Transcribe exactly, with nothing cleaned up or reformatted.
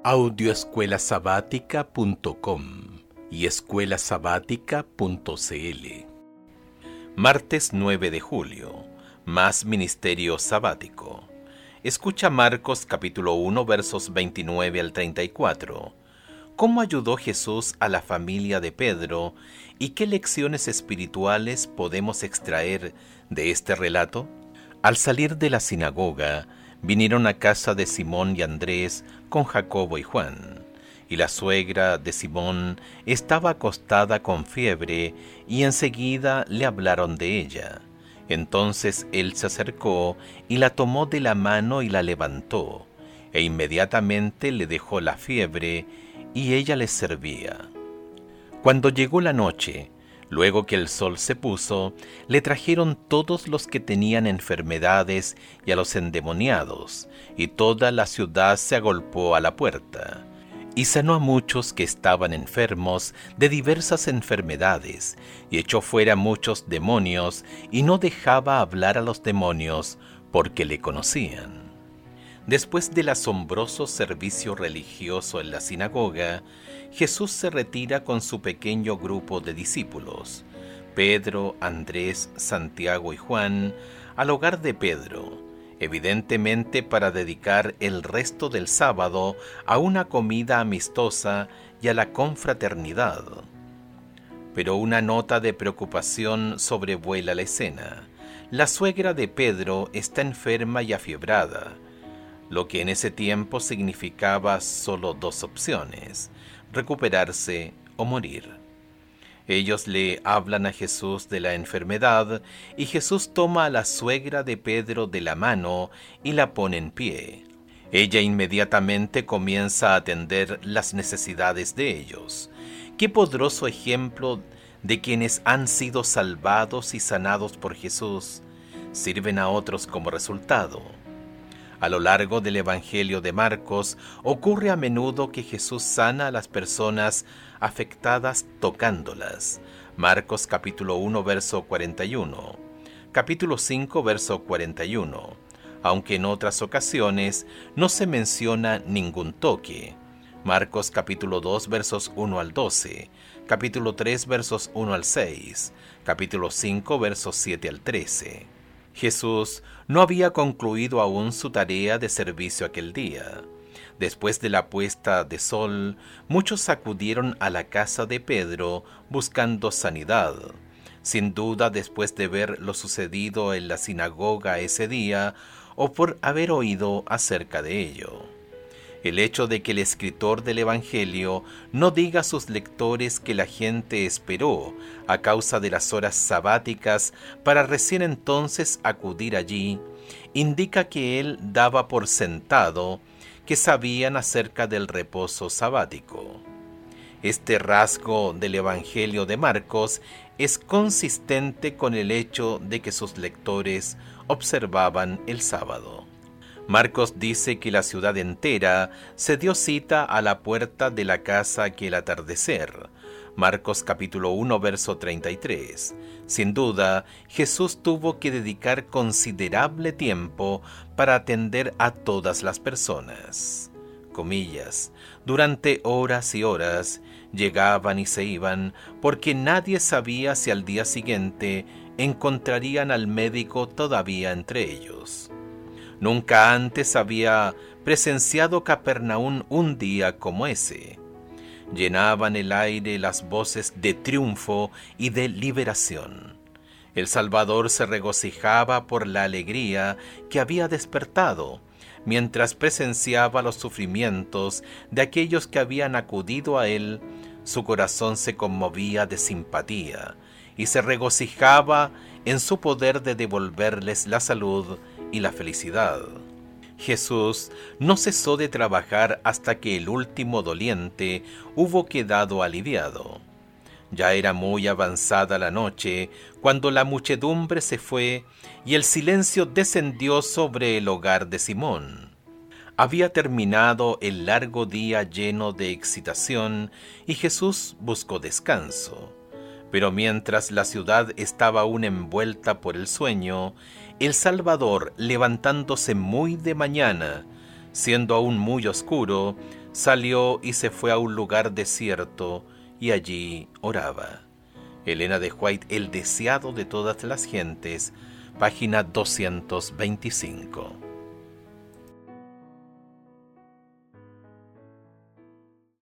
audioescuela sabática punto com y escuela sabática punto c l. Martes nueve de julio. Más ministerio sabático. Escucha Marcos capítulo uno versos veintinueve al treinta y cuatro. ¿Cómo ayudó Jesús a la familia de Pedro y qué lecciones espirituales podemos extraer de este relato? Al salir de la sinagoga, vinieron a casa de Simón y Andrés con Jacobo y Juan. Y la suegra de Simón estaba acostada con fiebre, y enseguida le hablaron de ella. Entonces él se acercó y la tomó de la mano y la levantó, e inmediatamente le dejó la fiebre, y ella les servía. Cuando llegó la noche, luego que el sol se puso, le trajeron todos los que tenían enfermedades y a los endemoniados, y toda la ciudad se agolpó a la puerta. Y sanó a muchos que estaban enfermos de diversas enfermedades, y echó fuera muchos demonios, y no dejaba hablar a los demonios, porque le conocían. Después del asombroso servicio religioso en la sinagoga, Jesús se retira con su pequeño grupo de discípulos, Pedro, Andrés, Santiago y Juan, al hogar de Pedro, evidentemente para dedicar el resto del sábado a una comida amistosa y a la confraternidad. Pero una nota de preocupación sobrevuela la escena. La suegra de Pedro está enferma y afiebrada, lo que en ese tiempo significaba solo dos opciones: recuperarse o morir. Ellos le hablan a Jesús de la enfermedad, y Jesús toma a la suegra de Pedro de la mano y la pone en pie. Ella inmediatamente comienza a atender las necesidades de ellos. Qué poderoso ejemplo de quienes han sido salvados y sanados por Jesús sirven a otros como resultado. A lo largo del Evangelio de Marcos, ocurre a menudo que Jesús sana a las personas afectadas tocándolas. Marcos capítulo uno, verso cuarenta y uno, capítulo cinco, verso cuarenta y uno, aunque en otras ocasiones no se menciona ningún toque. Marcos capítulo dos, versos uno al doce, capítulo tres, versos uno al seis, capítulo cinco, versos siete al trece. Jesús no había concluido aún su tarea de servicio aquel día. Después de la puesta de sol, muchos acudieron a la casa de Pedro buscando sanidad. Sin duda, después de ver lo sucedido en la sinagoga ese día, o por haber oído acerca de ello. El hecho de que el escritor del Evangelio no diga a sus lectores que la gente esperó a causa de las horas sabáticas para recién entonces acudir allí, indica que él daba por sentado que sabían acerca del reposo sabático. Este rasgo del Evangelio de Marcos es consistente con el hecho de que sus lectores observaban el sábado. Marcos dice que la ciudad entera se dio cita a la puerta de la casa aquel atardecer. Marcos capítulo uno, verso treinta y tres. Sin duda, Jesús tuvo que dedicar considerable tiempo para atender a todas las personas. Comillas, durante horas y horas llegaban y se iban, porque nadie sabía si al día siguiente encontrarían al médico todavía entre ellos. Nunca antes había presenciado Capernaum un día como ese. Llenaban el aire las voces de triunfo y de liberación. El Salvador se regocijaba por la alegría que había despertado, mientras presenciaba los sufrimientos de aquellos que habían acudido a él. Su corazón se conmovía de simpatía y se regocijaba en su poder de devolverles la salud y la felicidad. Jesús no cesó de trabajar hasta que el último doliente hubo quedado aliviado. Ya era muy avanzada la noche cuando la muchedumbre se fue y el silencio descendió sobre el hogar de Simón. Había terminado el largo día lleno de excitación y Jesús buscó descanso. Pero mientras la ciudad estaba aún envuelta por el sueño, el Salvador, levantándose muy de mañana, siendo aún muy oscuro, salió y se fue a un lugar desierto y allí oraba. Elena de White, El deseado de todas las gentes, página doscientos veinticinco.